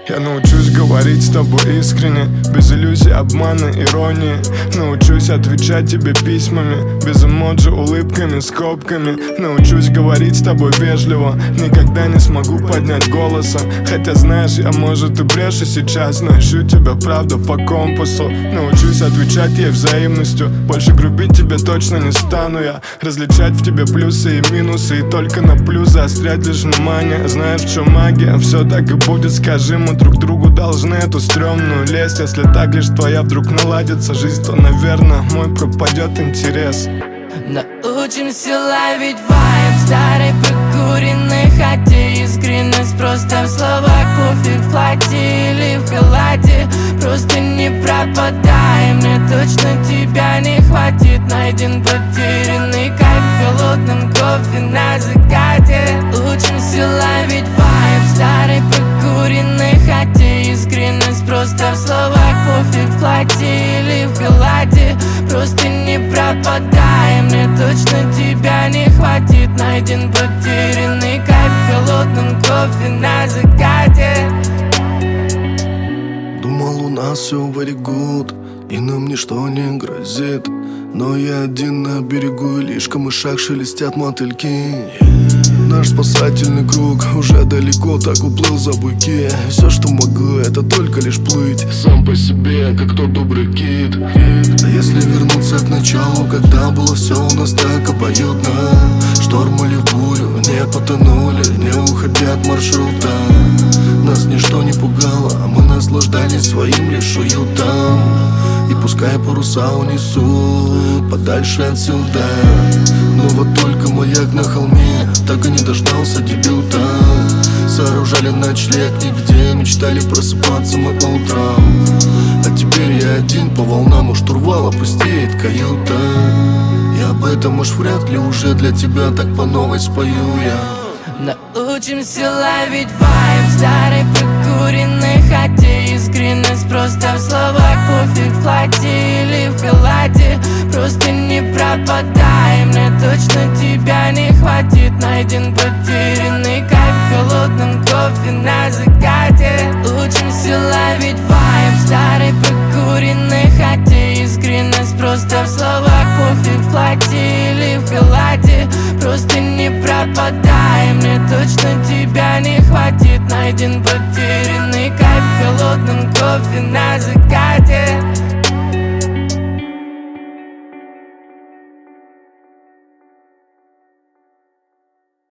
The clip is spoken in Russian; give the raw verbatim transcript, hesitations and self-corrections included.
Я научусь говорить с тобой искренне, без иллюзий, обмана, иронии. Научусь отвечать тебе письмами, без эмоджи, улыбками, скобками. Научусь говорить с тобой вежливо, никогда не смогу поднять голоса. Хотя знаешь, я может и брешу сейчас, но ищу тебя правду по компасу. Научусь отвечать ей взаимностью, больше грубить тебе точно не стану я. Различать в тебе плюсы и минусы, и только на плюс заострять лишь внимание. Знаешь, в чем магия? Все так и будет, скажи, мы друг другу должны эту стрёмную лезть. Если так лишь твоя вдруг наладится жизнь, то, наверное, мой пропадет интерес. Научимся ловить вайб старой прокуренной хате. Искренность просто в словах, кофе в платье или в халате. Просто не пропадай, мне точно тебя не хватит. Найден потерянный кайф в холодном кофе на закате. Учимся ловить вайб старой прокуренной хате. Искренность просто в словах, кофе в платье или в халате. Просто не пропадай, мне точно тебя не хватит. Найден потерянный кайф в холодном кофе на закате. Думал, у нас все very good, и нам ничто не грозит. Но я один на берегу, и лишь камышах шелестят мотыльки. Наш спасательный круг уже далеко так уплыл за буйки. Все, что могу, это только лишь плыть сам по себе, как тот добрый кит. А если вернуться к началу, когда было все у нас так обоюдно, шторм или в бурю не потонули, не уходя от маршрута. Нас ничто не пугало, а мы наслаждались своим лишь уютом. И пускай паруса унесут подальше отсюда. Но вот только маяк на холме так и не дождался дебюта. Сооружали ночлег нигде, мечтали просыпаться мы по утрам. А теперь я один по волнам, у штурвала пустеет каюта. И об этом уж вряд ли уже для тебя так по новой спою я. Научимся ловить вайб старой прокуренной хате. Искренность просто в словах, кофе в платье или в халате. Просто не пропадай, мне точно тебя не хватит. Найден потерянный кайф в холодном кофе на закате. Учимся ловить вайб старой прокуренной хате. Искренность просто в словах, кофе в платье или в халате. Просто не пропадай, мне точно тебя не хватит. Найден потерянный